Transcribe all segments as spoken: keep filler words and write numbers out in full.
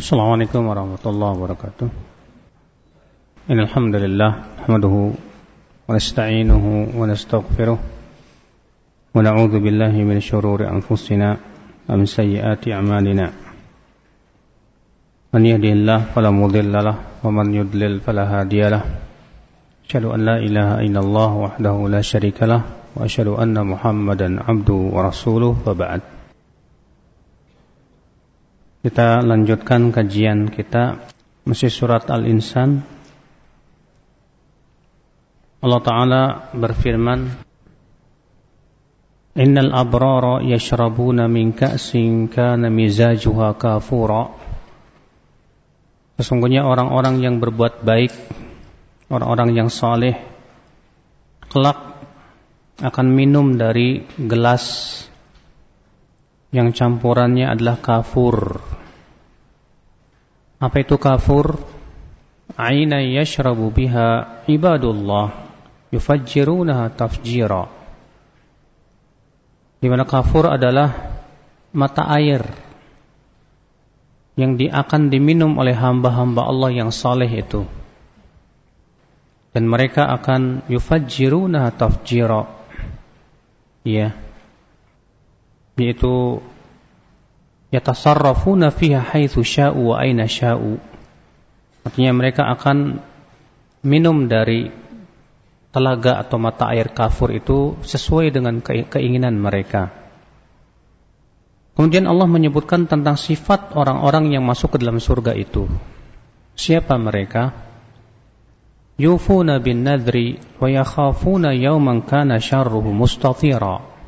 Assalamualaikum warahmatullahi wabarakatuh. Innal hamdalillah nahmaduhu wa nasta'inuhu wa nastaghfiruh wa na'udzu billahi min shururi anfusina wa min sayyiati a'malina. Man yahdihillahu fala mudilla lahu wa man yudlil fala hadiya lahu. Asyhadu an la ilaha illallah wahdahu la syarika lahu wa asyhadu anna Muhammadan 'abduhu wa rasuluhu wa ba'd. Kita lanjutkan kajian kita masih surat Al-Insan. Allah Ta'ala berfirman, Innal abrara yashrabuna min ka'sin kana mizajuha kafura. Sesungguhnya orang-orang yang berbuat baik, orang-orang yang saleh, kelak akan minum dari gelas yang campurannya adalah kafur. Apa itu kafur? Aina yashrabu biha ibadullah yufajjirunaha tafjira. Di mana kafur adalah mata air yang di, akan diminum oleh hamba-hamba Allah yang saleh itu. Dan mereka akan yufajjirunaha tafjira. Ya. Yaitu yatasarrafuna fiha haitsu sya'u wa aina sya'u. Artinya mereka akan minum dari telaga atau mata air kafur itu sesuai dengan keinginan mereka. Kemudian Allah menyebutkan tentang sifat orang-orang yang masuk ke dalam surga itu. Siapa mereka? Yufuna bin nadri wa yakhafuna yawman kana syarruhu mustatira.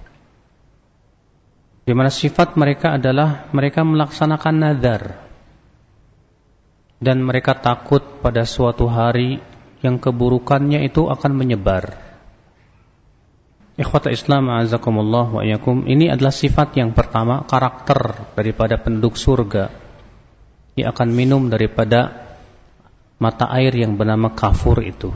Di mana sifat mereka adalah mereka melaksanakan nazar dan mereka takut pada suatu hari yang keburukannya itu akan menyebar. Ikhwatul Islam a'azakumullah wa iyyakum, ini adalah sifat yang pertama, karakter daripada penduduk surga yang akan minum daripada mata air yang bernama kafur itu.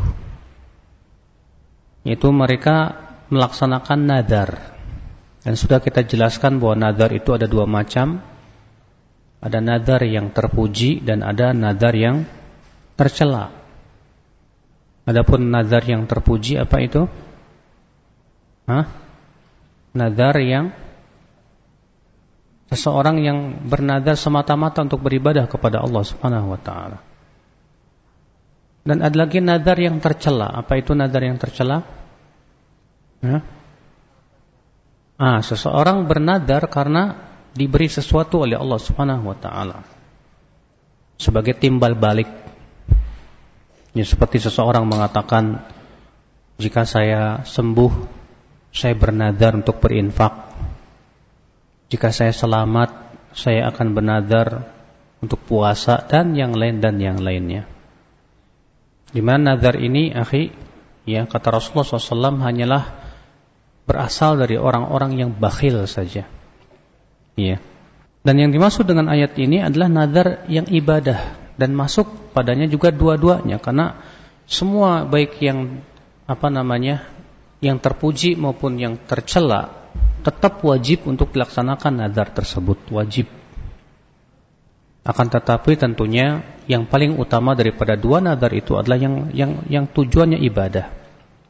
Yaitu mereka melaksanakan nazar. Dan sudah kita jelaskan bahwa nazar itu ada dua macam. Ada nazar yang terpuji dan ada nazar yang tercela. Adapun nazar yang terpuji apa itu? Hah? Nazar yang seseorang yang bernazar semata-mata untuk beribadah kepada Allah Subhanahu wa taala. Dan ada lagi nazar yang tercela. Apa itu nazar yang tercela? Hah? Ah, seseorang bernazar karena diberi sesuatu oleh Allah Subhanahu wa taala sebagai timbal balik. Ya, seperti seseorang mengatakan, jika saya sembuh, saya bernazar untuk berinfak. Jika saya selamat, saya akan bernazar untuk puasa dan yang lain dan yang lainnya. Di mana nazar ini, akhi, ya kata Rasulullah shallallahu alaihi wasallam hanyalah berasal dari orang-orang yang bakhil saja. Iya. Dan yang dimaksud dengan ayat ini adalah nazar yang ibadah dan masuk padanya juga dua-duanya, karena semua baik yang apa namanya yang terpuji maupun yang tercela tetap wajib untuk dilaksanakan nazar tersebut, wajib. Akan tetapi tentunya yang paling utama daripada dua nazar itu adalah yang yang yang tujuannya ibadah.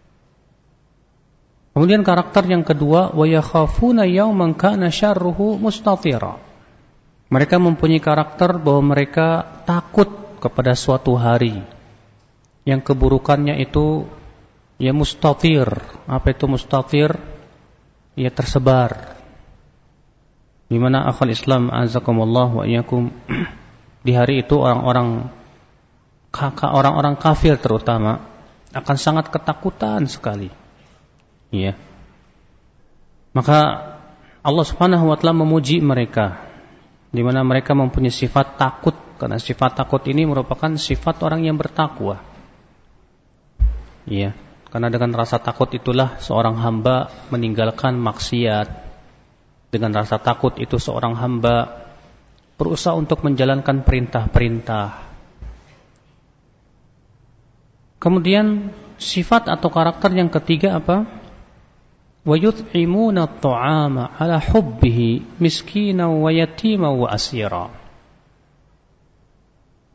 Kemudian karakter yang kedua, wa yakhafuna yawman kana syarruhu mustatira. Mereka mempunyai karakter bahwa mereka takut kepada suatu hari yang keburukannya itu ya mustatir. Apa itu mustatir? Ya tersebar. Di mana akhul Islam azakumullah wa iyyakum, di hari itu orang-orang kakak orang-orang kafir terutama akan sangat ketakutan sekali. Ya. Maka Allah Subhanahu wa taala memuji mereka, di mana mereka mempunyai sifat takut, karena sifat takut ini merupakan sifat orang yang bertakwa. Ya, karena dengan rasa takut itulah seorang hamba meninggalkan maksiat. Dengan rasa takut itu seorang hamba berusaha untuk menjalankan perintah-perintah. Kemudian sifat atau karakter yang ketiga apa? Wa yut'imuna at-ta'ama 'ala hubbihi miskinan wa yatiman wa asira.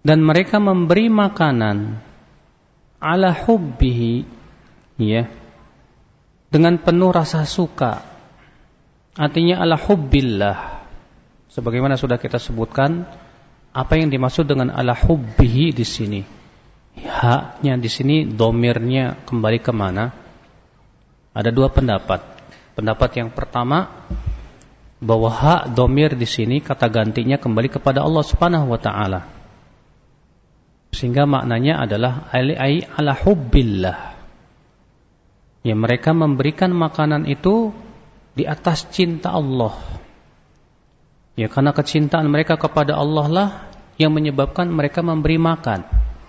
dan mereka memberi makanan ala hubbihi, ya, dengan penuh rasa suka. Artinya ala hubbillah. Sebagaimana sudah kita sebutkan, apa yang dimaksud dengan ala hubbihi di sini? Haknya di sini, domirnya kembali ke mana? Ada dua pendapat. Pendapat yang pertama, bahwa hak domir di sini kata gantinya kembali kepada Allah Subhanahu wa taala. Sehingga maknanya adalah ai ala hubbillah. Ya, mereka memberikan makanan itu di atas cinta Allah. Ya, karena kecintaan mereka kepada Allah lah yang menyebabkan mereka memberi makan.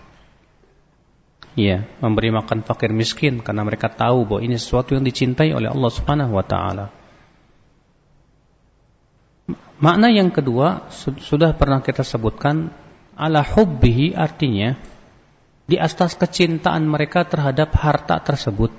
Ya, memberi makan fakir miskin karena mereka tahu bahwa ini sesuatu yang dicintai oleh Allah Subhanahu wa taala. Makna yang kedua sudah pernah kita sebutkan, ala hubbihi artinya di atas kecintaan mereka terhadap harta tersebut.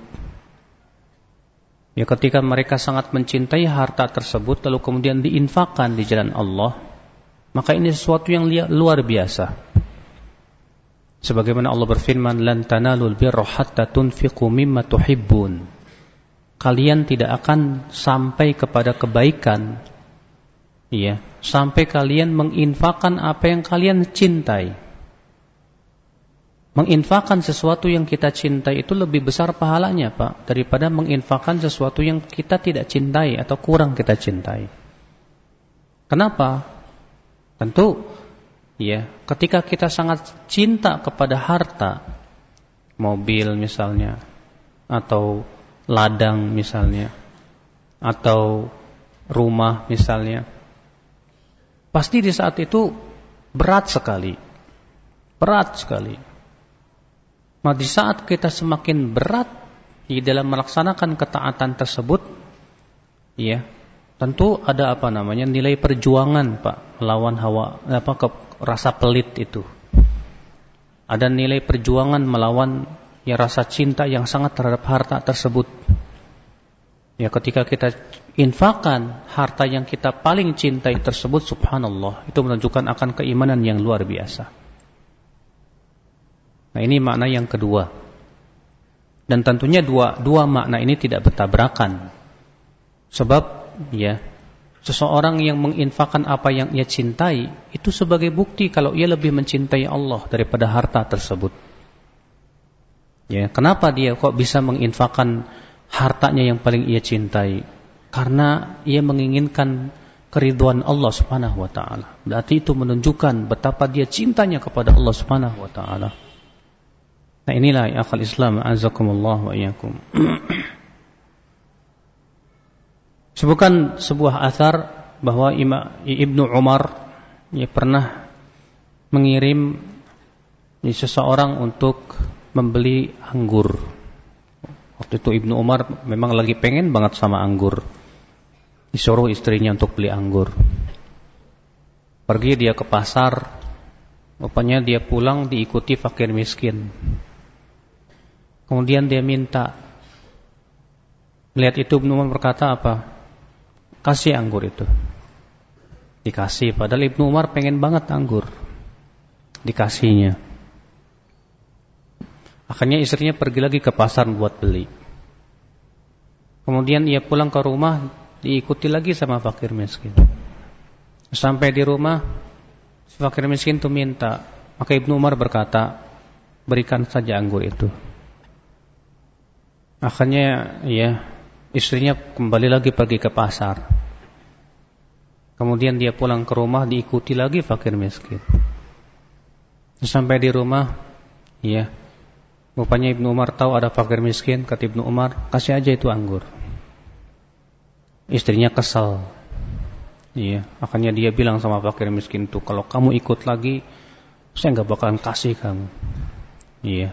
Ya, ketika mereka sangat mencintai harta tersebut lalu kemudian diinfakkan di jalan Allah, maka ini sesuatu yang luar biasa. Sebagaimana Allah berfirman, lan tanalul birra hatta tunfiqu mimma tuhibbun. Kalian tidak akan sampai kepada kebaikan, ya, sampai kalian menginfakkan apa yang kalian cintai. Menginfakkan sesuatu yang kita cintai itu lebih besar pahalanya, Pak, daripada menginfakkan sesuatu yang kita tidak cintai atau kurang kita cintai. Kenapa? Tentu, ya, ketika kita sangat cinta kepada harta, mobil misalnya, atau ladang misalnya, atau rumah misalnya, pasti di saat itu berat sekali. Berat sekali. Nah, di saat kita semakin berat di dalam melaksanakan ketaatan tersebut, ya, tentu ada apa namanya nilai perjuangan, Pak, melawan hawa apa ke rasa pelit itu. Ada nilai perjuangan melawan ya rasa cinta yang sangat terhadap harta tersebut. Ya, ketika kita infakkan harta yang kita paling cintai tersebut, subhanallah, itu menunjukkan akan keimanan yang luar biasa. Nah, ini makna yang kedua. Dan tentunya dua dua makna ini tidak bertabrakan. Sebab, ya, seseorang yang menginfakkan apa yang ia cintai itu sebagai bukti kalau ia lebih mencintai Allah daripada harta tersebut. Ya, kenapa dia kok bisa menginfakkan hartanya yang paling ia cintai? Karena ia menginginkan keridhaan Allah Subhanahu wa taala. Berarti itu menunjukkan betapa dia cintanya kepada Allah Subhanahu wa taala. Nah, inilah akal Islam, azakumullah wa iyyakum. Sebutkan sebuah athar bahwa Ibnu Umar ya, pernah mengirim ya, seseorang untuk membeli anggur. Waktu itu Ibnu Umar memang lagi pengen banget sama anggur. Disuruh istrinya untuk beli anggur. Pergi dia ke pasar, rupanya dia pulang diikuti fakir miskin. Kemudian dia minta. Lihat itu Ibnu Umar berkata apa? Kasih anggur itu. Dikasih, padahal Ibnu Umar pengen banget anggur. Dikasihnya. Akhirnya istrinya pergi lagi ke pasar buat beli. Kemudian ia pulang ke rumah, diikuti lagi sama fakir miskin. Sampai di rumah, si fakir miskin itu minta. Maka Ibnu Umar berkata, berikan saja anggur itu. Akhirnya ya, istrinya kembali lagi pergi ke pasar. Kemudian dia pulang ke rumah, diikuti lagi fakir miskin. Sampai di rumah, ya, rupanya Ibnu Umar tahu ada fakir miskin. Kata Ibnu Umar, kasih aja itu anggur. Istrinya kesal. Iya, akhirnya dia bilang sama fakir miskin itu, kalau kamu ikut lagi, saya nggak bakalan kasih kamu. Iya.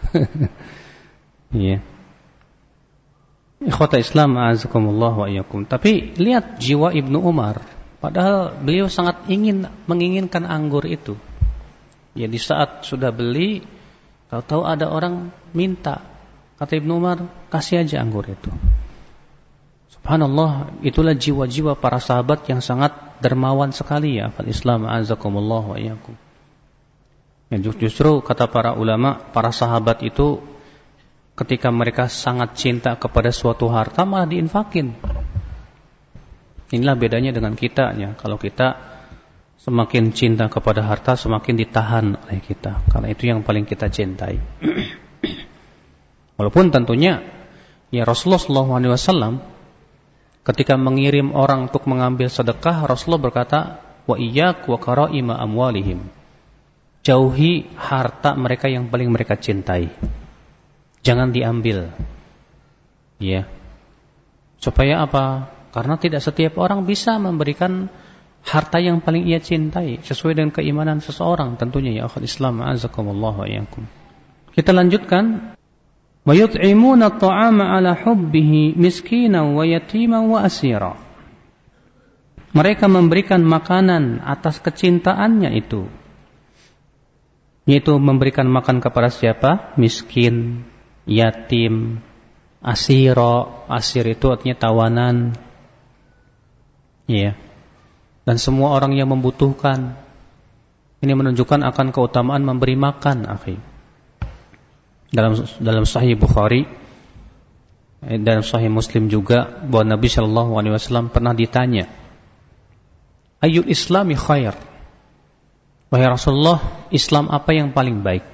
Iya. Ikhwata Islam, a'azakumullah wa iyyakum. Tapi lihat jiwa Ibnu Umar. Padahal beliau sangat ingin menginginkan anggur itu. Ya, di saat sudah beli, tahu-tahu ada orang minta. Kata Ibnu Umar, kasih aja anggur itu. Subhanallah, itulah jiwa-jiwa para sahabat yang sangat dermawan sekali ya. Al-Islam, a'azakumullah wa iyyakum. Ya, justru kata para ulama, para sahabat itu ketika mereka sangat cinta kepada suatu harta malah diinfakin. Inilah bedanya dengan kita ya. Kalau kita semakin cinta kepada harta, semakin ditahan oleh kita, karena itu yang paling kita cintai. Walaupun tentunya ya Rasulullah shallallahu alaihi wasallam ketika mengirim orang untuk mengambil sedekah, Rasulullah berkata, wa iyyak wa karaima amwalihim. Jauhi harta mereka yang paling mereka cintai. Jangan diambil. Ya. Supaya apa? Karena tidak setiap orang bisa memberikan harta yang paling ia cintai sesuai dengan keimanan seseorang tentunya ya akhul Islam, azakumullah wa iyyakum. Kita lanjutkan. Wa yut'imuna at-ta'ama 'ala hubbihi miskinan wa yatiman wa asira. Mereka memberikan makanan atas kecintaannya itu. Yaitu memberikan makan kepada siapa? Miskin, yatim, asiro. Asir itu artinya tawanan. Iya. Dan semua orang yang membutuhkan. Ini menunjukkan akan keutamaan memberi makan, akhi. Dalam dalam Sahih Bukhari, dalam Sahih Muslim juga, bahwa Nabi Shallallahu Alaihi Wasallam pernah ditanya, Ayyul Islami khair? Wahai Rasulullah, Islam apa yang paling baik?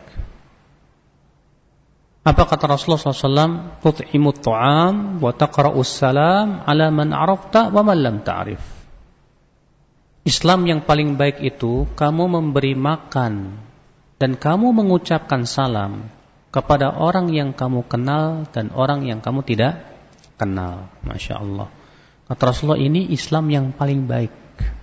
Apa kata Rasulullah shallallahu alaihi wasallam? Tut'imut ta'am wa taqra'us salam ala man arafta wa man lam ta'rif. Islam yang paling baik itu kamu memberi makan dan kamu mengucapkan salam kepada orang yang kamu kenal dan orang yang kamu tidak kenal. Masya Allah. Kata Rasulullah, ini Islam yang paling baik.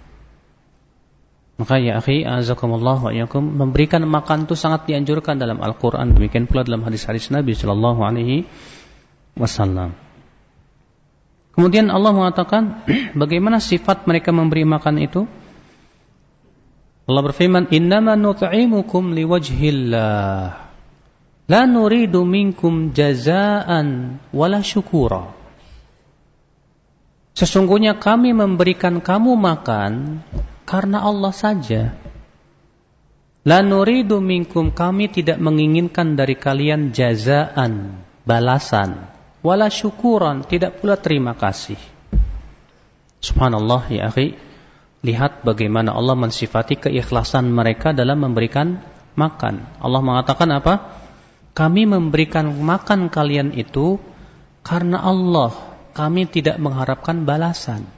Maka ya akhi, azakumullah wa iyyakum, memberikan makan itu sangat dianjurkan dalam Al-Quran. Demikian pula dalam hadis-hadis Nabi sallallahu alaihi wasallam. Kemudian Allah mengatakan bagaimana sifat mereka memberi makan itu? Allah berfirman, innama nut'imukum liwajhillah la nuridu minkum jazaan wala syukura. Sesungguhnya kami memberikan kamu makan karena Allah saja. La nuridu minkum, kami tidak menginginkan dari kalian jazaan, balasan, wala syukuran, tidak pula terima kasih. Subhanallah ya akhi, lihat bagaimana Allah mensifati keikhlasan mereka dalam memberikan makan. Allah mengatakan apa? Kami memberikan makan kalian itu karena Allah, kami tidak mengharapkan balasan.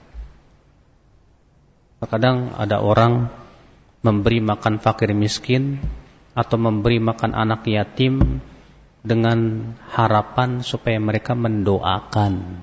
Terkadang ada orang memberi makan fakir miskin atau memberi makan anak yatim dengan harapan supaya mereka mendoakan.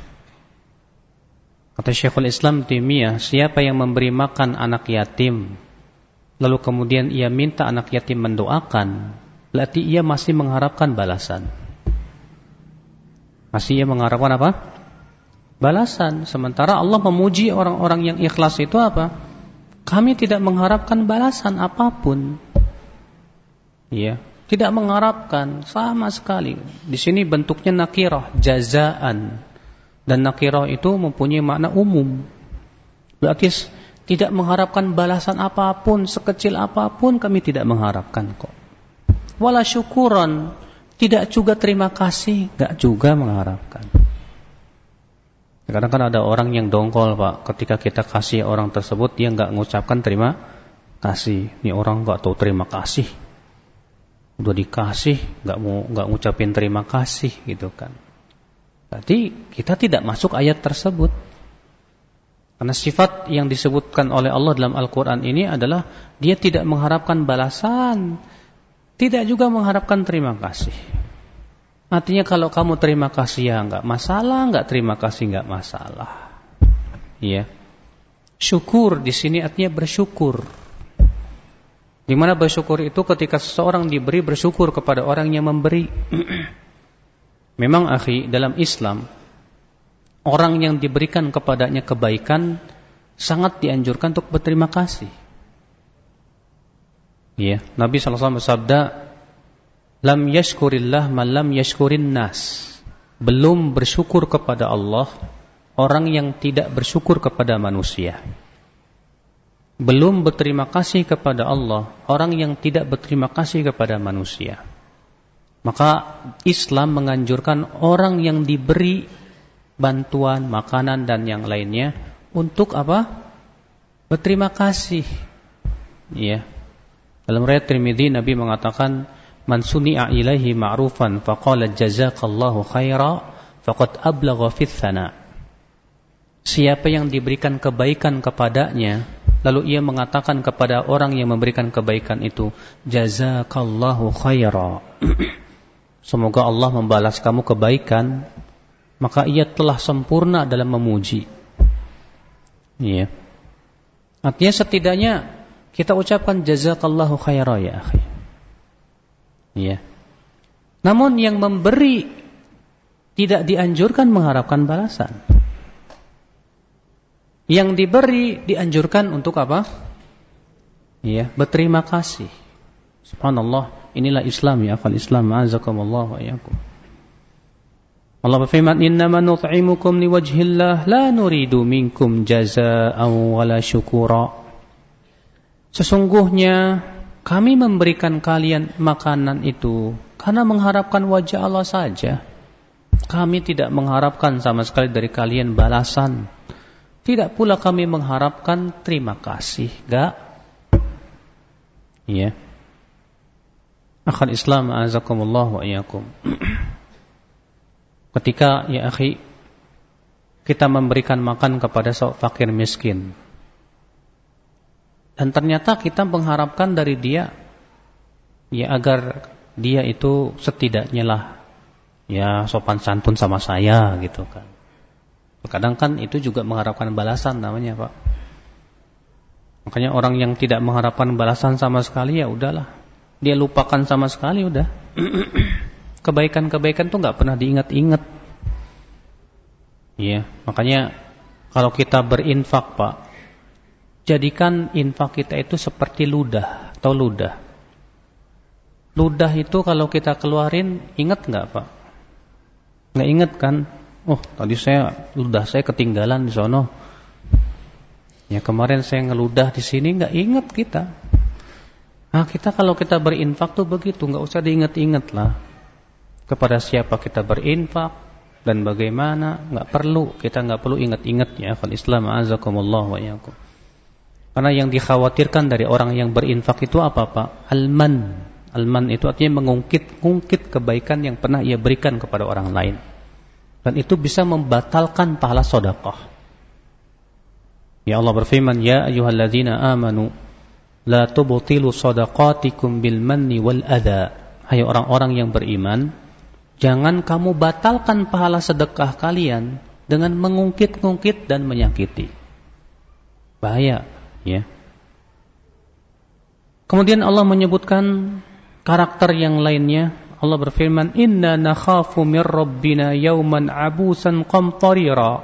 Kata Syekhul Islam Taimiyah, siapa yang memberi makan anak yatim lalu kemudian ia minta anak yatim mendoakan, berarti ia masih mengharapkan balasan. Masih ia mengharapkan apa? Balasan. Sementara Allah memuji orang-orang yang ikhlas itu apa? Kami tidak mengharapkan balasan apapun. Ya, tidak mengharapkan sama sekali. Di sini bentuknya nakirah, jazaan. Dan nakirah itu mempunyai makna umum. Berarti tidak mengharapkan balasan apapun, sekecil apapun kami tidak mengharapkan kok. Wala syukuran, tidak juga terima kasih, enggak juga mengharapkan. Kadang kan ada orang yang dongkol Pak, ketika kita kasih orang tersebut dia enggak mengucapkan terima kasih. Ini orang enggak tahu terima kasih. Udah dikasih enggak mau enggak ngucapin terima kasih gitu kan. Berarti kita tidak masuk ayat tersebut. Karena sifat yang disebutkan oleh Allah dalam Al-Qur'an ini adalah dia tidak mengharapkan balasan, tidak juga mengharapkan terima kasih. Artinya kalau kamu terima kasih ya enggak masalah, enggak terima kasih enggak masalah. Iya. Syukur di sini artinya bersyukur. Di mana bersyukur itu ketika seseorang diberi, bersyukur kepada orang yang memberi. Memang akhi, dalam Islam orang yang diberikan kepadanya kebaikan sangat dianjurkan untuk berterima kasih. Iya, Nabi sallallahu alaihi wasallam bersabda, lam yashkurillah man lam yashkurin nas. Belum bersyukur kepada Allah orang yang tidak bersyukur kepada manusia. belum berterima kasih kepada Allah, orang yang tidak berterima kasih kepada manusia. Maka Islam menganjurkan orang yang diberi bantuan, makanan dan yang lainnya untuk apa? Berterima kasih. Ya. Dalam riwayat Tirmidzi Nabi mengatakan, "Man suni'a ilaihi ma'rufan faqala jazakallahu khaira faqad ablagha fits tsana." Siapa yang diberikan kebaikan kepadanya, lalu ia mengatakan kepada orang yang memberikan kebaikan itu, jazakallahu khaira. Semoga Allah membalas kamu kebaikan, maka ia telah sempurna dalam memuji. Iya. Artinya setidaknya kita ucapkan jazakallahu khaira ya akhi. Iya. Namun yang memberi tidak dianjurkan mengharapkan balasan. Yang diberi dianjurkan untuk apa? Iya, berterima kasih. Subhanallah, inilah Islam ya, akhal Islam, azakumullah wa iyyakum. Allah berfirman, "Innama nut'imukum liwajhillah la nuridu minkum jazaa'an wala syukura." Sesungguhnya kami memberikan kalian makanan itu karena mengharapkan wajah Allah saja. Kami tidak mengharapkan sama sekali dari kalian balasan. Tidak pula kami mengharapkan terima kasih, enggak? Iya. Akhal Islam, azakumullah wa iyyakum. Ketika ya akhi kita memberikan makan kepada fakir miskin, dan ternyata kita mengharapkan dari dia ya agar dia itu setidaknya lah ya sopan santun sama saya gitu kan. Kadang kan itu juga mengharapkan balasan namanya, Pak. Makanya orang yang tidak mengharapkan balasan sama sekali ya udahlah, dia lupakan sama sekali udah. Kebaikan-kebaikan tuh nggak pernah diingat-ingat. Iya, makanya kalau kita berinfak, Pak, jadikan infak kita itu seperti ludah atau ludah. Ludah itu kalau kita keluarin, ingat nggak, Pak? Nggak ingat kan? Oh, tadi saya ludah saya ketinggalan di sono. Ya kemarin saya ngeludah di sini, nggak ingat kita. Nah kita kalau kita berinfak tuh begitu, nggak usah diingat-ingat lah. Kepada siapa kita berinfak dan bagaimana, nggak perlu, kita nggak perlu ingat-ingat ya. Fal Islam azakumullah wa iyyakum. Karena yang dikhawatirkan dari orang yang berinfak itu apa, Pak? Alman. Alman itu artinya mengungkit-ungkit kebaikan yang pernah ia berikan kepada orang lain. Dan itu bisa membatalkan pahala sedekah. Ya Allah berfirman, "Ya ayyuhalladzina amanu la tubtilu shadaqatikum bil manni wal adza." Hai orang-orang yang beriman, jangan kamu batalkan pahala sedekah kalian dengan mengungkit-ungkit dan menyakiti. Bahaya, ya. Kemudian Allah menyebutkan karakter yang lainnya. Allah berfirman, "Inna nakhafu mir rabbina yawman abusan qamtarira."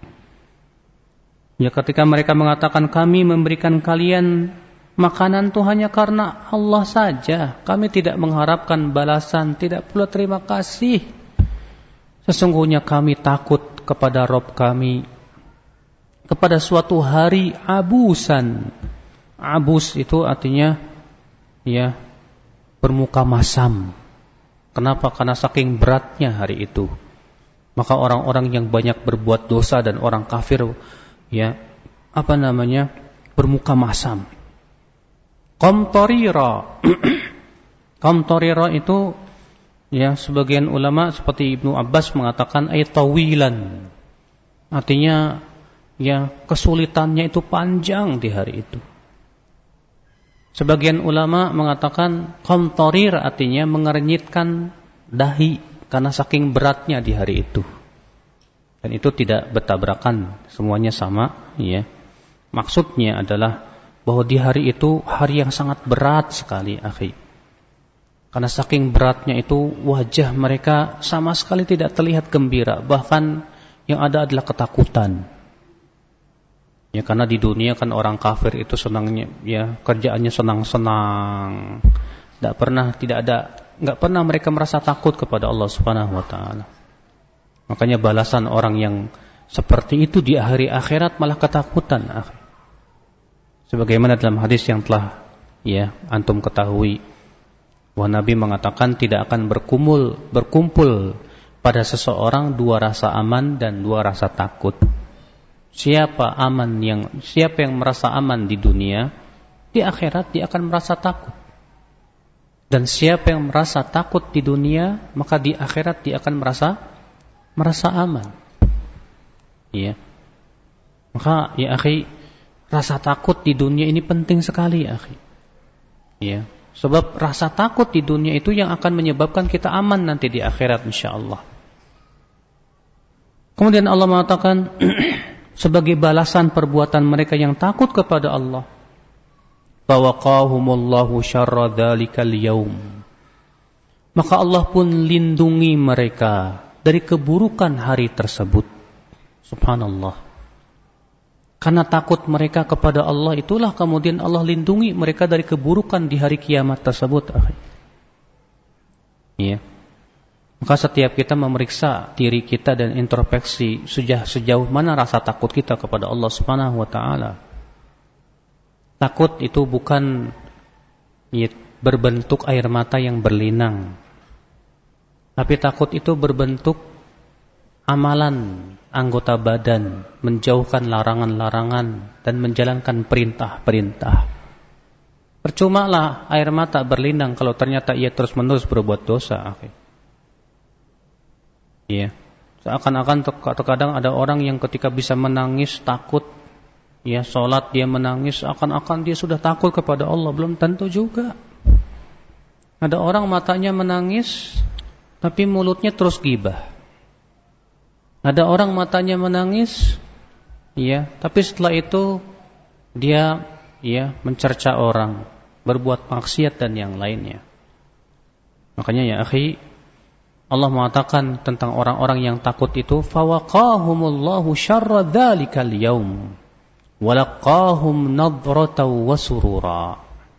Ya, ketika mereka mengatakan kami memberikan kalian makanan itu hanya karena Allah saja, kami tidak mengharapkan balasan, tidak pula terima kasih. Sesungguhnya kami takut kepada Rabb kami, kepada suatu hari abusan. Abus itu artinya ya bermuka masam. Kenapa? Karena saking beratnya hari itu. Maka orang-orang yang banyak berbuat dosa dan orang kafir ya apa namanya bermuka masam. Qamtarira. Qamtarira itu ya sebagian ulama seperti Ibnu Abbas mengatakan ay tawilan. Artinya ya kesulitannya itu panjang di hari itu. Sebagian ulama mengatakan qamtarir artinya mengernyitkan dahi karena saking beratnya di hari itu. Dan itu tidak bertabrakan, semuanya sama, ya. Maksudnya adalah bahwa di hari itu hari yang sangat berat sekali, akhi. Karena saking beratnya itu wajah mereka sama sekali tidak terlihat gembira, bahkan yang ada adalah ketakutan. Ya karena di dunia kan orang kafir itu senangnya ya kerjaannya senang-senang. Tidak pernah tidak ada enggak pernah mereka merasa takut kepada Allah Subhanahu wa taala. Makanya balasan orang yang seperti itu di hari akhirat malah ketakutan. Sebagaimana dalam hadis yang telah ya antum ketahui, bahwa Nabi mengatakan tidak akan berkumpul berkumpul pada seseorang dua rasa aman dan dua rasa takut. Siapa aman yang siapa yang merasa aman di dunia, di akhirat dia akan merasa takut. Dan siapa yang merasa takut di dunia, maka di akhirat dia akan merasa merasa aman. Iya. Maka ya akhi, rasa takut di dunia ini penting sekali, akhi. Ya, sebab rasa takut di dunia itu yang akan menyebabkan kita aman nanti di akhirat insyaallah. Kemudian Allah mengatakan sebagai balasan perbuatan mereka yang takut kepada Allah, fawaqahumullahu syarra dzalikal yaum. Maka Allah pun lindungi mereka dari keburukan hari tersebut. Subhanallah. Karena takut mereka kepada Allah, itulah kemudian Allah lindungi mereka dari keburukan di hari kiamat tersebut. Iya. Maka setiap kita memeriksa diri kita dan introspeksi sejauh sejauh mana rasa takut kita kepada Allah Subhanahu wa taala. Takut itu bukan ya, berbentuk air mata yang berlinang. Tapi takut itu berbentuk amalan anggota badan, menjauhkan larangan-larangan dan menjalankan perintah-perintah. Percumalah air mata berlinang kalau ternyata ia terus-menerus berbuat dosa. Iya. Seakan-akan terkadang ada orang yang ketika bisa menangis takut, ya sholat dia menangis, akan-akan dia sudah takut kepada Allah. Belum tentu juga. Ada orang matanya menangis, tapi mulutnya terus ghibah. Ada orang matanya menangis, ya, tapi setelah itu dia, ya, mencerca orang, berbuat maksiat dan yang lainnya. Makanya ya akhi, Allah mengatakan tentang orang-orang yang takut itu, fawaqahumullahu syarra dzalikal yaum, walaqahum nadratan wa surura.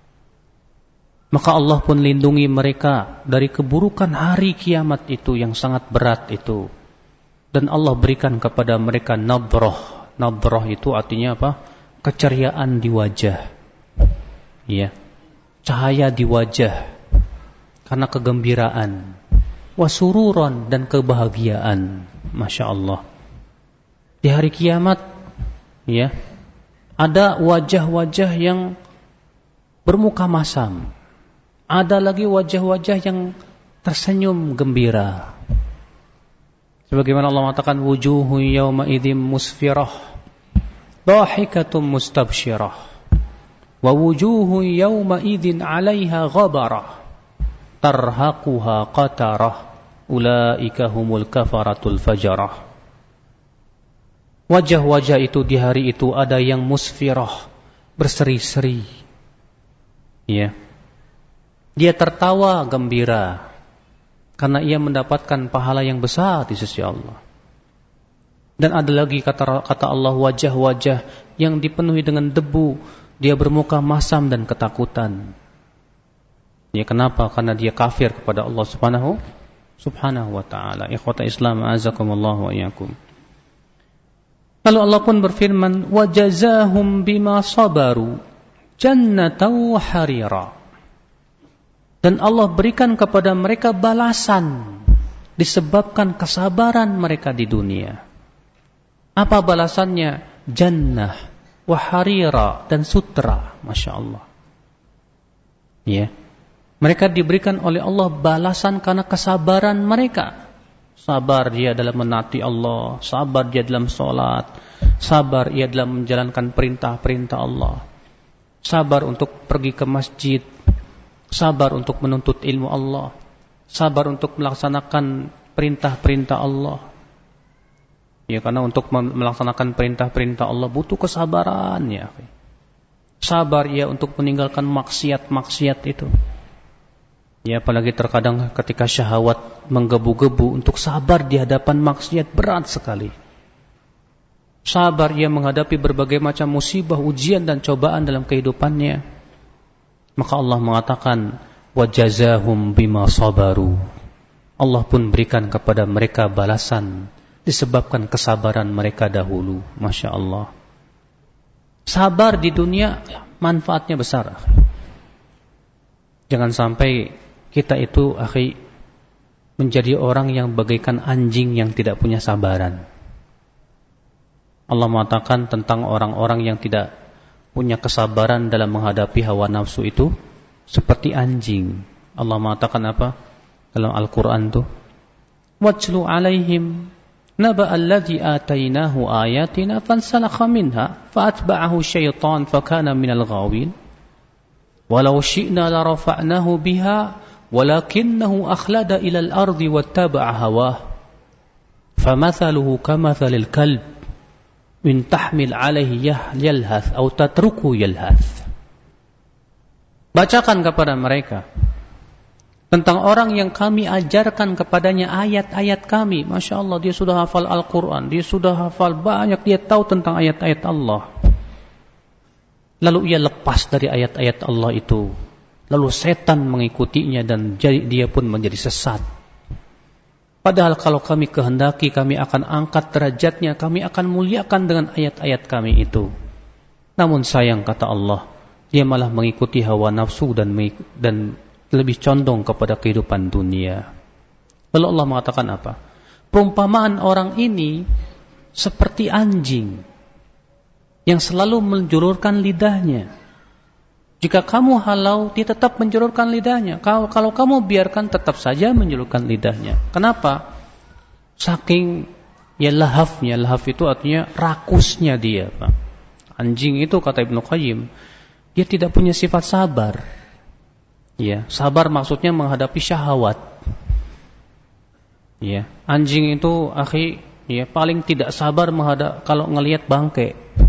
Maka Allah pun lindungi mereka dari keburukan hari kiamat itu yang sangat berat itu. Dan Allah berikan kepada mereka nadrah. Nadrah itu artinya apa? Keceriaan di wajah. Iya. Cahaya di wajah. Karena kegembiraan. Wasururan dan kebahagiaan. Masya Allah. Di hari kiamat, ya, ada wajah-wajah yang bermuka masam. Ada lagi wajah-wajah yang tersenyum gembira. Sebagaimana Allah mengatakan wujuhu yawma idzim musfirah dhahikatum mustabsyirah wa wujuhu yawma idzin 'alaiha ghabarah tarhaquha qatarah ulaika humul kafaratul fajarah. Wajah-wajah itu di hari itu ada yang musfirah, berseri-seri. Ya. Dia tertawa gembira karena ia mendapatkan pahala yang besar di sisi Allah. Dan ada lagi kata kata Allah, wajah-wajah yang dipenuhi dengan debu, dia bermuka masam dan ketakutan. Ya, kenapa? Karena dia kafir kepada Allah Subhanahu Subhanahu wa taala. Ikhwata Islam, azakumullah wa iyyakum. Lalu Allah pun berfirman, wa jazahum bima sabaru jannatan wa harira. Dan Allah berikan kepada mereka balasan disebabkan kesabaran mereka di dunia. Apa balasannya? Jannah, wa harira, dan sutra. Masya Allah. Ya. Mereka diberikan oleh Allah balasan karena kesabaran mereka. Sabar dia dalam menaati Allah, sabar dia dalam sholat, sabar ia dalam menjalankan perintah-perintah Allah, sabar untuk pergi ke masjid, sabar untuk menuntut ilmu Allah, sabar untuk melaksanakan perintah-perintah Allah. Ya, karena untuk melaksanakan perintah-perintah Allah butuh kesabaran, ya. Sabar ia untuk meninggalkan maksiat-maksiat itu. Ya, apalagi terkadang ketika syahwat menggebu-gebu, untuk sabar di hadapan maksiat berat sekali. Sabar ia menghadapi berbagai macam musibah, ujian dan cobaan dalam kehidupannya. Maka Allah mengatakan, wa jazahum bima sabaru. Allah pun berikan kepada mereka balasan disebabkan kesabaran mereka dahulu. Masya Allah. Sabar di dunia manfaatnya besar. Jangan sampai kita itu, akhi, menjadi orang yang bagaikan anjing yang tidak punya sabaran. Allah mengatakan tentang orang-orang yang tidak punya kesabaran dalam menghadapi hawa nafsu itu seperti anjing. Allah mengatakan apa dalam Al-Quran itu? Watlu alaihim naba alladhi atainahu ayatina fansalakha minha faatba'ahu syaitan fakana minal ghawin walau syi'na larafa'nahu biha walakinnahu akhlada ilal ardi wattaba'a hawah famathaluhu kamathalil kalb in tahmil alaihi yalhath atau tatruku yalhath. Bacakan kepada mereka tentang orang yang kami ajarkan kepadanya ayat-ayat kami. Masya Allah, dia sudah hafal Al-Quran, dia sudah hafal banyak, dia tahu tentang ayat-ayat Allah. Lalu ia lepas dari ayat-ayat Allah itu. Lalu setan mengikutinya dan jadi dia pun menjadi sesat. Padahal kalau kami kehendaki, kami akan angkat derajatnya, kami akan muliakan dengan ayat-ayat kami itu. Namun sayang, kata Allah, dia malah mengikuti hawa nafsu dan dan lebih condong kepada kehidupan dunia. Lalu Allah mengatakan apa? Perumpamaan orang ini seperti anjing yang selalu menjulurkan lidahnya. Jika kamu halau, dia tetap menjulurkan lidahnya. Kalau, kalau kamu biarkan, tetap saja menjulurkan lidahnya. Kenapa? Saking ya lahafnya. Lahaf itu artinya rakusnya dia, Pak. Anjing itu, kata Ibnu Qayyim, dia tidak punya sifat sabar. Ya, sabar maksudnya menghadapi syahwat. Ya, anjing itu, akhi, ya paling tidak sabar menghadap kalau ngelihat bangke.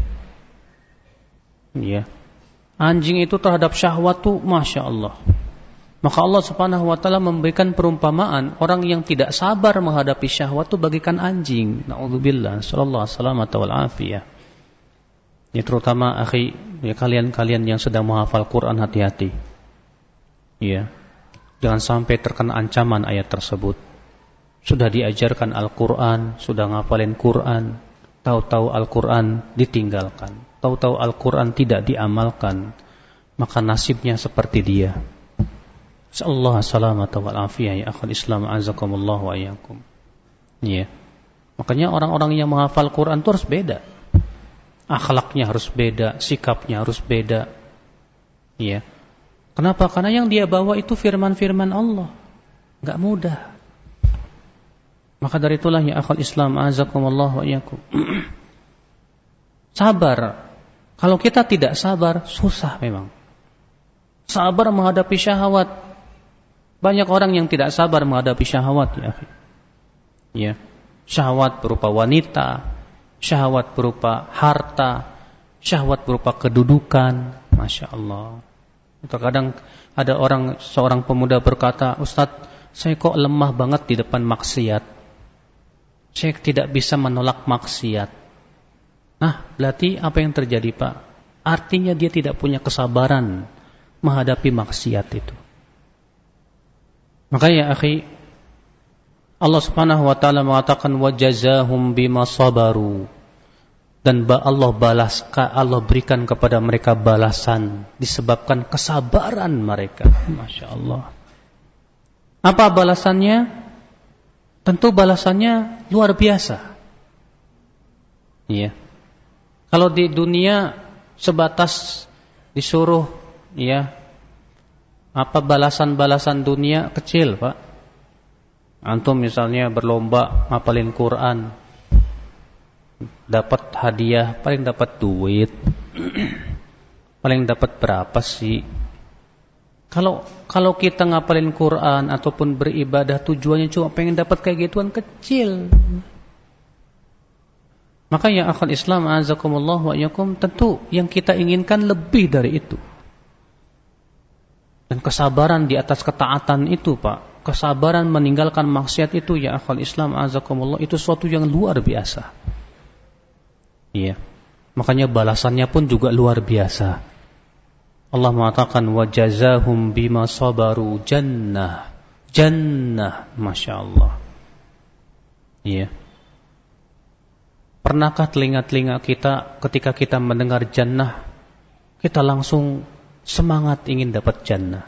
Ya. Anjing itu terhadap syahwat tuh Masya Allah. Maka Allah subhanahu wa ta'ala memberikan perumpamaan orang yang tidak sabar menghadapi syahwat tuh bagikan anjing. Na'udzubillah. Sallallahu salamata wal afiyah. Ya terutama akhi, ya kalian-kalian yang sedang menghafal Quran, hati-hati. Ya. Jangan sampai terkena ancaman ayat tersebut. Sudah diajarkan Al-Quran, sudah ngafalin Quran, tahu-tahu Al-Quran ditinggalkan, tahu-tahu Al-Quran tidak diamalkan, maka nasibnya seperti dia. Sallallahu salamata wal afiyah ya akhal Islam azakumullah wa iyyakum. Ya. Makanya orang-orang yang menghafal Quran itu harus beda. Akhlaknya harus beda, sikapnya harus beda. Ya. Kenapa? Karena yang dia bawa itu firman-firman Allah. Enggak mudah. Maka dari itulah ya akhal Islam azakumullah wa iyyakum. Sabar. Kalau kita tidak sabar, susah memang. Sabar menghadapi syahwat. Banyak orang yang tidak sabar menghadapi syahwat, ya. Ya. Syahwat berupa wanita, syahwat berupa harta, syahwat berupa kedudukan. Masya Allah. Terkadang ada orang, seorang pemuda berkata, Ustadz, saya kok lemah banget di depan maksiat. Saya tidak bisa menolak maksiat. Nah, berarti apa yang terjadi, Pak? Artinya dia tidak punya kesabaran menghadapi maksiat itu. Maka ya akhi, Allah subhanahu wa ta'ala mengatakan wajazahum bima sabaru, dan Allah balas, Allah berikan kepada mereka balasan disebabkan kesabaran mereka. Masya Allah. Apa balasannya? Tentu balasannya luar biasa. Iya. Kalau di dunia sebatas disuruh, ya, apa balasan-balasan dunia kecil, Pak. Antum misalnya berlomba ngapalin Quran, dapat hadiah, paling dapat duit. Paling dapat berapa sih? Kalau kalau kita ngapalin Quran ataupun beribadah tujuannya cuma pengen dapat kayak gituan kecil. Maka ya akhal Islam azakumullah wa iyyakum, tentu yang kita inginkan lebih dari itu. Dan kesabaran di atas ketaatan itu, Pak, kesabaran meninggalkan maksiat itu ya akhal Islam azakumullah, itu suatu yang luar biasa. Iya. Makanya balasannya pun juga luar biasa. Allah mengatakan wajazahum bima sabaru jannah. Jannah, Masya Allah. Iya. Pernahkah telinga-telinga kita ketika kita mendengar jannah, kita langsung semangat ingin dapat jannah.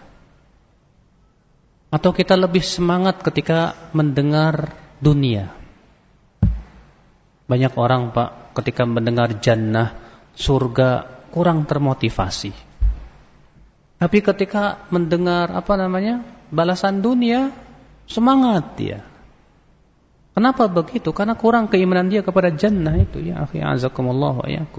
Atau kita lebih semangat ketika mendengar dunia. Banyak orang, Pak, ketika mendengar jannah, surga, kurang termotivasi. Tapi ketika mendengar apa namanya balasan dunia, semangat dia. Kenapa begitu? Karena kurang keimanan dia kepada jannah itu. Ya akhi, azakumullah wa iyyakum.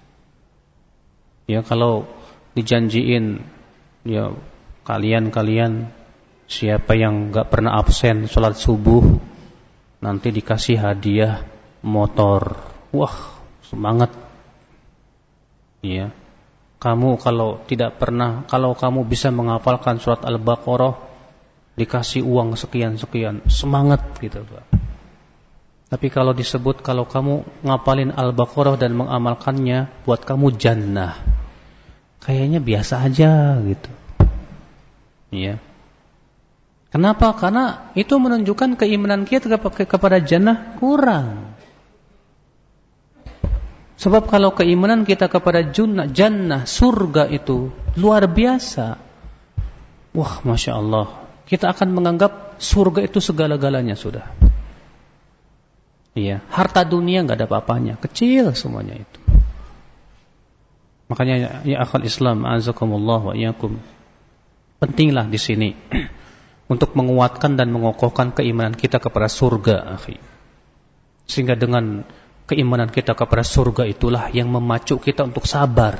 Ya kalau dijanjiin, ya kalian-kalian siapa yang enggak pernah absen sholat subuh, nanti dikasih hadiah motor. Wah, semangat. Ya. Kamu kalau tidak pernah, kalau kamu bisa menghafalkan surat Al-Baqarah, dikasih uang sekian-sekian, semangat gitu, Pak. Tapi kalau disebut kalau kamu ngapalin Al-Baqarah dan mengamalkannya, buat kamu jannah, kayaknya biasa aja gitu. Iya. Kenapa? Karena itu menunjukkan keimanan kita kepada jannah kurang. Sebab kalau keimanan kita kepada jannah, jannah, surga itu luar biasa. Wah, Masya Allah. Kita akan menganggap surga itu segala-galanya sudah. Iya, harta dunia nggak ada apa-apanya, kecil semuanya itu. Makanya ya akhal Islam, azakumullah wa iyyakum. Pentinglah di sini untuk menguatkan dan mengokohkan keimanan kita kepada surga, akhi. Sehingga dengan keimanan kita kepada surga itulah yang memacu kita untuk sabar.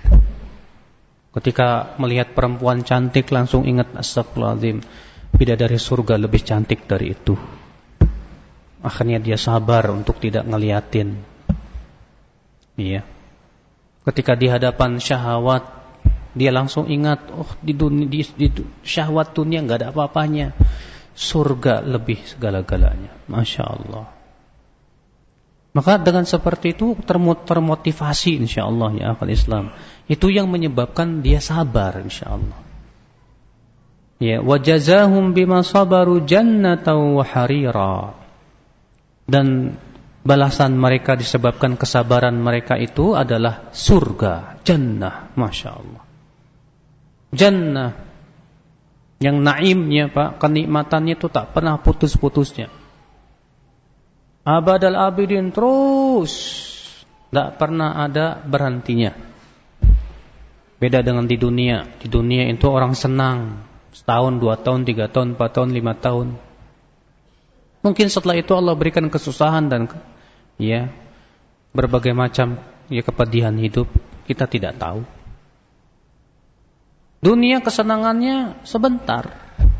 Ketika melihat perempuan cantik langsung ingat astagfirullahaladzim, bidadari surga lebih cantik dari itu. Akhirnya dia sabar untuk tidak ngeliatin. Iya. Ketika di hadapan syahwat, dia langsung ingat, oh di dunia, di, di syahwat dunia nggak ada apa-apanya. Surga lebih segala-galanya. Masya Allah. Maka dengan seperti itu termotivasi insya Allah ya akal Islam. Itu yang menyebabkan dia sabar insya Allah. Ya, wajazahum bima sabaru jannatan wa harira. Dan balasan mereka disebabkan kesabaran mereka itu adalah surga, jannah, Masya Allah. Jannah yang naimnya, Pak, kenikmatannya itu tak pernah putus-putusnya. Abadal abidin terus, tak pernah ada berhentinya. Beda dengan di dunia. Di dunia itu orang senang setahun, dua tahun, tiga tahun, empat tahun, lima tahun. Mungkin setelah itu Allah berikan kesusahan dan ya berbagai macam ya kepedihan hidup, kita tidak tahu. Dunia kesenangannya sebentar.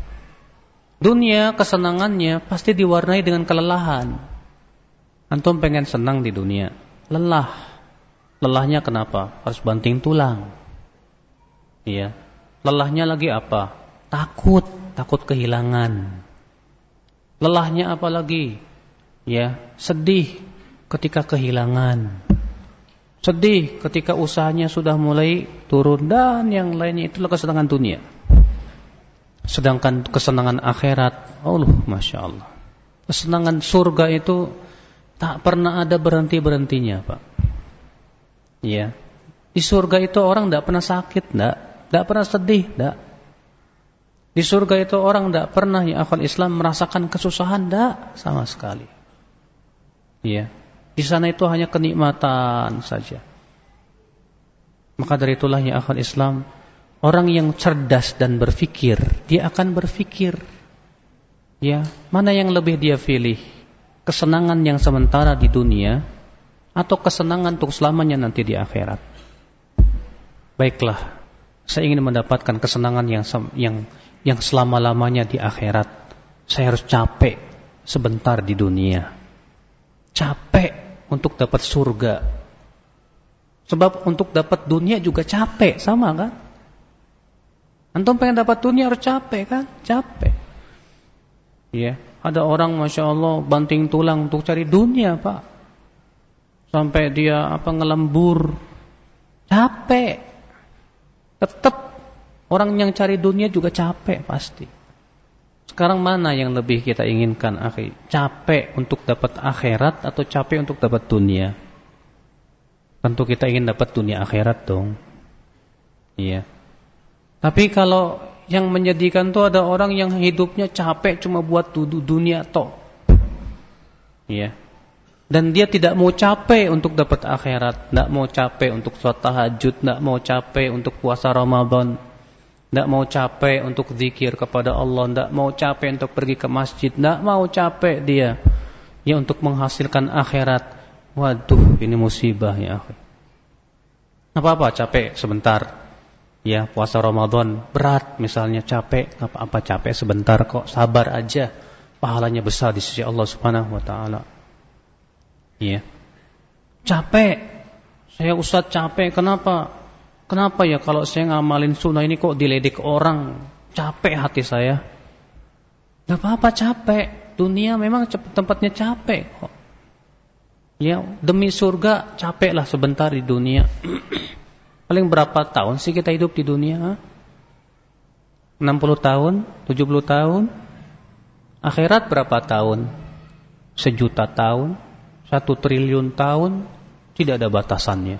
Dunia kesenangannya pasti diwarnai dengan kelelahan. Antum pengen senang di dunia, lelah. Lelahnya kenapa? Harus banting tulang. Iya. Lelahnya lagi apa? Takut, takut kehilangan. Lelahnya apa lagi? Ya, sedih ketika kehilangan. Sedih ketika usahanya sudah mulai turun dan yang lainnya, itulah kesenangan dunia. Sedangkan kesenangan akhirat, Allah, Masya Allah. Kesenangan surga itu tak pernah ada berhenti-berhentinya, Pak. Ya. Di surga itu orang tidak pernah sakit, tidak, tidak pernah sedih, tidak. Di surga itu orang tidak pernah ya akhwal Islam merasakan kesusahan, tidak sama sekali. Iya. Di sana itu hanya kenikmatan saja. Maka dari itulah ya akhwal Islam, orang yang cerdas dan berfikir, dia akan berfikir, ya mana yang lebih dia pilih, kesenangan yang sementara di dunia atau kesenangan untuk selamanya nanti di akhirat. Baiklah, saya ingin mendapatkan kesenangan yang yang yang selama-lamanya di akhirat. Saya harus capek sebentar di dunia. Capek untuk dapat surga. Sebab untuk dapat dunia juga capek, sama kan? Antum pengen dapat dunia harus capek kan? Capek. Iya, ada orang Masya Allah banting tulang untuk cari dunia, Pak. Sampai dia apa ngelembur. Capek. Tetap orang yang cari dunia juga capek pasti. Sekarang mana yang lebih kita inginkan, akhi? Capek untuk dapat akhirat atau capek untuk dapat dunia? Tentu kita ingin dapat dunia akhirat dong. Iya. Tapi kalau yang menyedihkan tuh ada orang yang hidupnya capek cuma buat dunia tok. Iya. Dan dia tidak mau capek untuk dapat akhirat, tidak mau capek untuk sholat tahajud, tidak mau capek untuk puasa Ramadan, tidak mau capek untuk zikir kepada Allah, tidak mau capek untuk pergi ke masjid, tidak mau capek dia ya untuk menghasilkan akhirat. Waduh, ini musibah ya akhi. Apa-apa capek sebentar. Ya, puasa Ramadan berat misalnya, capek, apa-apa capek sebentar kok, sabar aja. Pahalanya besar di sisi Allah Subhanahu wa taala. Iya. Capek. Saya Ustaz capek, kenapa? Kenapa ya kalau saya ngamalin sunnah ini kok diledek orang? Capek hati saya. Gak apa-apa capek. Dunia memang tempatnya capek kok. Ya, demi surga capeklah sebentar di dunia. Paling berapa tahun sih kita hidup di dunia? enam puluh tahun? tujuh puluh tahun? Akhirat berapa tahun? Sejuta tahun? Satu triliun tahun? Tidak ada batasannya.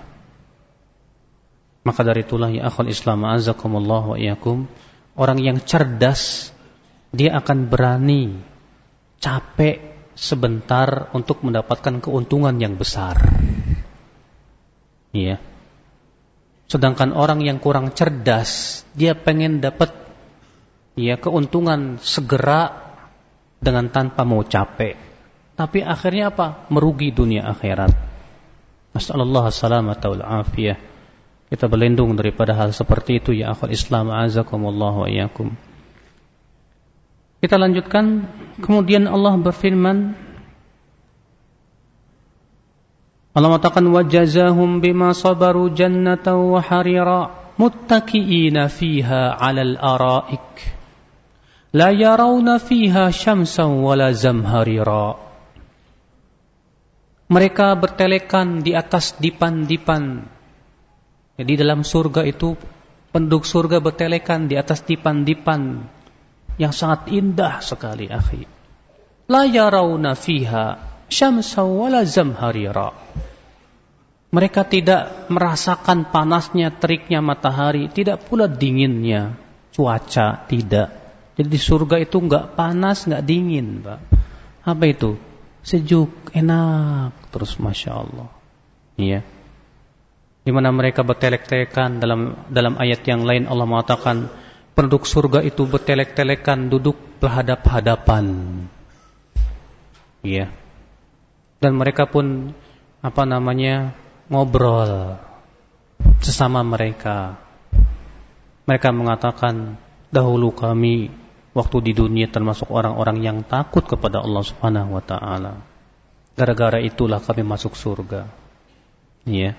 Maka dari itulah ya akhul Islam azakumullah wa iyyakum, orang yang cerdas dia akan berani capek sebentar untuk mendapatkan keuntungan yang besar. Iya. Sedangkan orang yang kurang cerdas, dia pengen dapat ya keuntungan segera dengan tanpa mau capek. Tapi akhirnya apa? Merugi dunia akhirat. Nasallallahu salamata wal afiyah. Kita berlindung daripada hal seperti itu ya akhul Islam azakumullah wa iyyakum. Kita lanjutkan. Kemudian Allah berfirman, Allah mengatakan wajazahum bima sabaru jannatan wa harira muttaqiina fiha 'alal ara'ik la yarawna fiha syamsan wala zamharira. Mereka bertelekan di atas dipan-dipan. Jadi dalam surga itu penduduk surga bertelekan di atas dipan-dipan yang sangat indah sekali akhi. La yarawna fiha syamsan wala zamharira. Mereka tidak merasakan panasnya teriknya matahari, tidak pula dinginnya cuaca, tidak. Jadi di surga itu enggak panas, enggak dingin, Pak. Apa itu? Sejuk, enak, terus masya Allah. Iya. Di mana mereka bertelek-telekan dalam dalam ayat yang lain Allah mengatakan penduduk surga itu bertelek-telekan duduk berhadap-hadapan. Iya. Dan mereka pun apa namanya ngobrol sesama mereka. Mereka mengatakan dahulu kami waktu di dunia termasuk orang-orang yang takut kepada Allah Subhanahu wa taala. Gara-gara itulah kami masuk surga. Iya.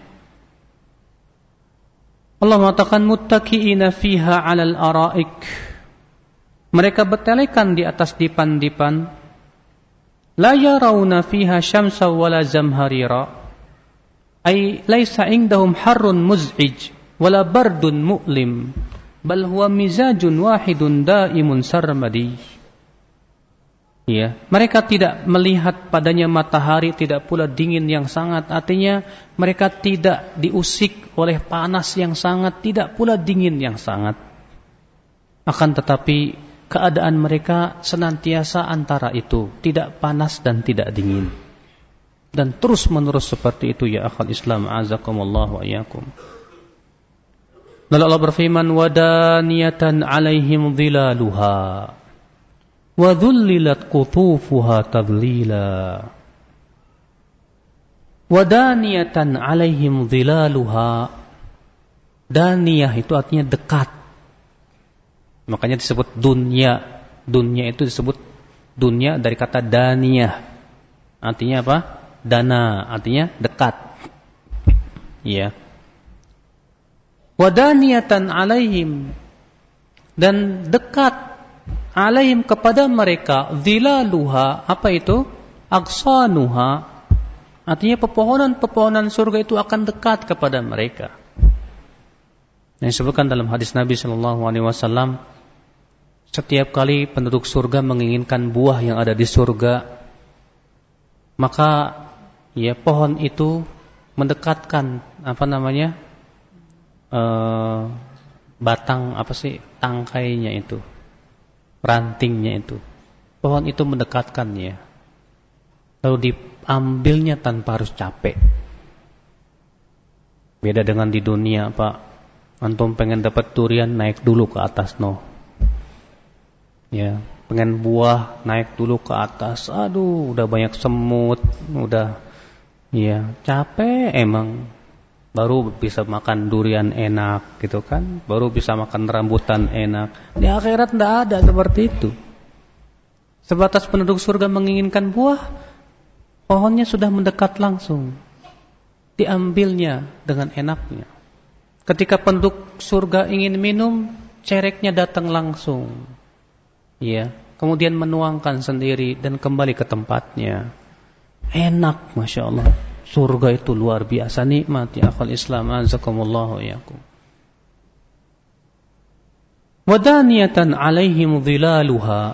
Allah mengatakan muttaqiina fiha 'alal ara'ik. Mereka bertelekan di atas dipan-dipan. La yarawna fiha syamsa wala zamharira. Ay laisa indahum harrun muz'ij wala bardun mu'lim. Bal huwa mizajun wahidun daimun sarmadi. Ya, mereka tidak melihat padanya matahari, tidak pula dingin yang sangat. Artinya mereka tidak diusik oleh panas yang sangat, tidak pula dingin yang sangat. Akan tetapi keadaan mereka senantiasa antara itu, tidak panas dan tidak dingin. Dan terus menerus seperti itu ya akhal Islam azakumullah wa iyyakum. Lalu Allah berfirman wadaniyatan alaihim dhilaluha wa dhullilat qutufuha tadlila. Wadaniyatan alaihim dhilaluha. Daniyah itu artinya dekat. Makanya disebut dunya. Dunya itu disebut dunya dari kata daniyah. Artinya apa? Dana, artinya dekat. Iya. Wadaniyatan alaihim, dan dekat alaihim kepada mereka dhilaluha. Apa itu? Aqsanuha. Artinya pepohonan-pepohonan surga itu akan dekat kepada mereka. Yang disebutkan dalam hadis Nabi sallallahu alaihi wasallam, setiap kali penduduk surga menginginkan buah yang ada di surga, maka ya pohon itu mendekatkan apa namanya? Uh, batang apa sih tangkainya itu, rantingnya itu. Pohon itu mendekatkannya, lalu diambilnya tanpa harus capek. Beda dengan di dunia, Pak. Antum pengen dapat durian, naik dulu ke atas, no. Ya, pengen buah, naik dulu ke atas. Aduh, udah banyak semut, udah, ya capek emang. Baru bisa makan durian enak gitu kan, baru bisa makan rambutan enak. Di akhirat tidak ada seperti itu. Sebatas penduduk surga menginginkan buah, pohonnya sudah mendekat langsung, diambilnya dengan enaknya. Ketika penduduk surga ingin minum, cereknya datang langsung, ya, kemudian menuangkan sendiri dan kembali ke tempatnya. Enak, masya Allah. Surga itu luar biasa nikmat, ya akhal Islam, azakumullahu yakum. Wadaniyatan alaihim dhilaluha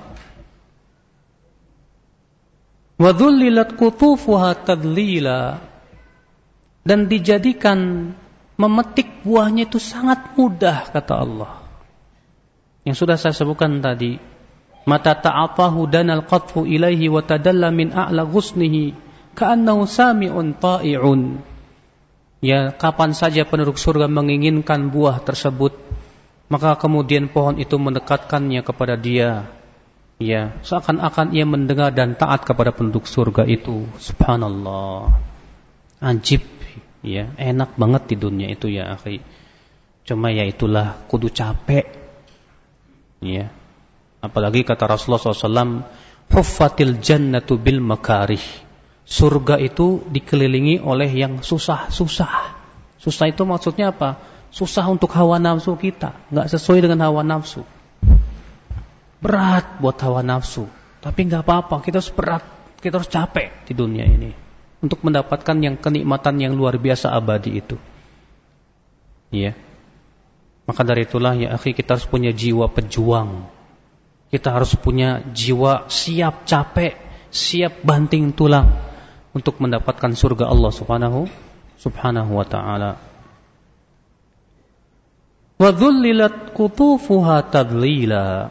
wa dhullilat qutufuha tadlila, dan dijadikan memetik buahnya itu sangat mudah, kata Allah. Yang sudah saya sebutkan tadi, mata ta'afahu danal qatfu ilaihi wa tadalla min a'la ghusnihi ka'annahu sami'un ta'i'un. Ya, kapan saja penduduk surga menginginkan buah tersebut, maka kemudian pohon itu mendekatkannya kepada dia. Ya, seakan-akan ia mendengar dan taat kepada penduduk surga itu. Subhanallah. Ajib, ya, enak banget di dunia itu ya, akhi. Cuma ya itulah, kudu capek. Ya. Apalagi kata Rasulullah shallallahu alaihi wasallam, huffatil jannatu bil makarih. Surga itu dikelilingi oleh yang susah-susah. Susah itu maksudnya apa? Susah untuk hawa nafsu kita, nggak sesuai dengan hawa nafsu. Berat buat hawa nafsu, tapi nggak apa-apa. Kita harus berat, kita harus capek di dunia ini untuk mendapatkan yang kenikmatan yang luar biasa abadi itu. Iya. Maka dari itulah ya akhi, kita harus punya jiwa pejuang. Kita harus punya jiwa siap capek, siap banting tulang untuk mendapatkan surga Allah Subhanahu Subhanahu wa taala. Wa dhullilat qutufuha tadlila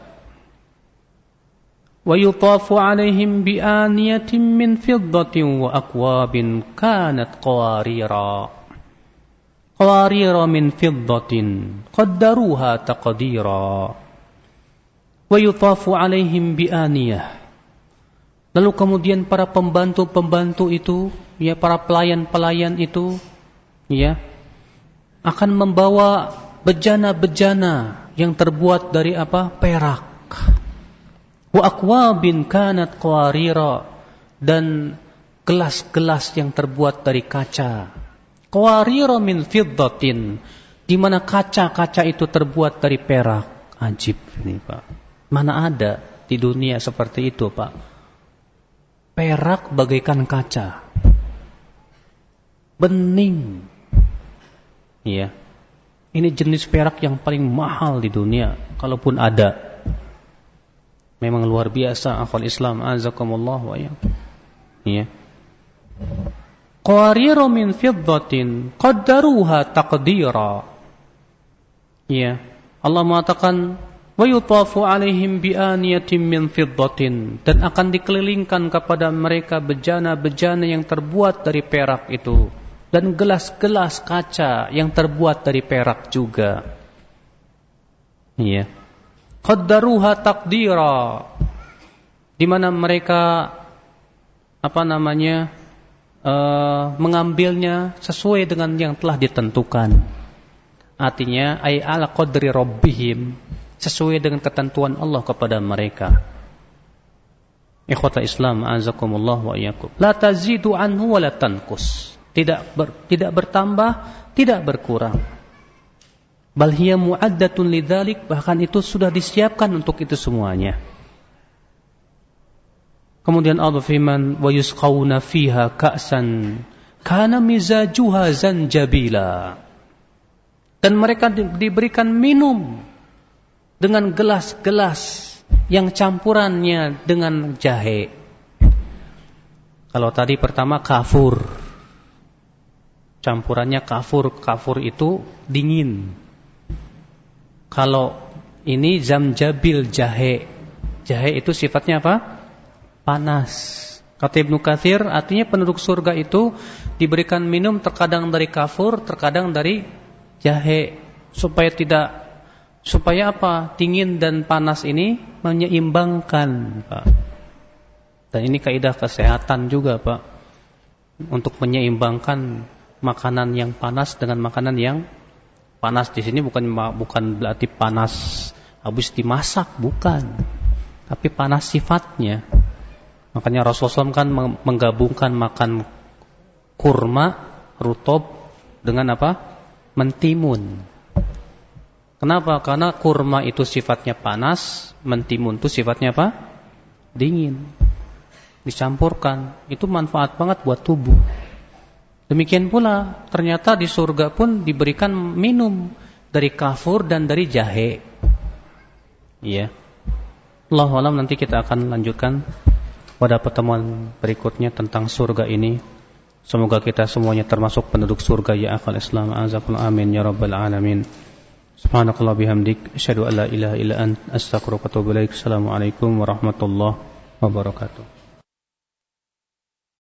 wa yutafu 'alaihim bi aniyatin min fiddatin wa akwabin kanat qawarira. Qawarira min fiddatin qaddaruha taqdira. Wa yutafu 'alaihim bi aniyah. Lalu kemudian para pembantu-pembantu itu, ya para pelayan-pelayan itu, ya akan membawa bejana-bejana yang terbuat dari apa? Perak. Wa akwabin kanat qawarira, dan gelas-gelas yang terbuat dari kaca. Qawarira min fiddatin, di mana kaca-kaca itu terbuat dari perak. Ajib ini, Pak. Mana ada di dunia seperti itu, Pak? Perak bagaikan kaca, bening. Iya. Ini jenis perak yang paling mahal di dunia, kalaupun ada. Memang luar biasa, akhwal Islam, azakumullah wa iyyakum. Iya. Qawarira min fiddatin qaddaruha taqdira. Iya. Allah mengatakan wa yutafu 'alaihim bi aniyatin min fiddatin, dan akan dikelilingkan kepada mereka bejana-bejana yang terbuat dari perak itu, dan gelas-gelas kaca yang terbuat dari perak juga. Iya. Qaddaruha taqdira, di mana mereka apa namanya uh, mengambilnya sesuai dengan yang telah ditentukan. Artinya ay ala qadri rabbihim, sesuai dengan ketentuan Allah kepada mereka. Ikhwata Islam, azakumullah wa iyyakum. La tazidu anhu wa la tanqus. Tidak ber, tidak bertambah, tidak berkurang. Bal hiya mu'addatun lidzalik, bahkan itu sudah disiapkan untuk itu semuanya. Kemudian Allah firman, wa yusqawna fiha ka'san kana mizajuha zanjabila. Dan mereka di, diberikan minum dengan gelas-gelas yang campurannya dengan jahe. Kalau tadi pertama kafur, campurannya kafur. Kafur itu dingin. Kalau ini zamjabil jahe. Jahe itu sifatnya apa? Panas. Kata Ibnu Katsir, artinya penduduk surga itu diberikan minum terkadang dari kafur, terkadang dari jahe, supaya tidak supaya apa? Dingin dan panas ini menyeimbangkan, Pak. Dan ini kaidah kesehatan juga, Pak. Untuk menyeimbangkan makanan yang panas dengan makanan yang panas. Di sini bukan bukan berarti panas habis dimasak, bukan. Tapi panas sifatnya. Makanya Rasulullah shallallahu alaihi wasallam kan menggabungkan makan kurma rutob dengan apa? Mentimun. Kenapa? Karena kurma itu sifatnya panas, mentimun itu sifatnya apa? Dingin. Dicampurkan. Itu manfaat banget buat tubuh. Demikian pula ternyata di surga pun diberikan minum dari kafur dan dari jahe. Iya. Allahu a'lam, nanti kita akan lanjutkan pada pertemuan berikutnya tentang surga ini. Semoga kita semuanya termasuk penduduk surga ya akhal Islam. Azakumullah, amin ya rabbal alamin. Subhanakallah bihamdik, asyhadu an la ilaha illa anta, astaghfiruka wa atubu ilaik. Assalamualaikum warahmatullahi wabarakatuh.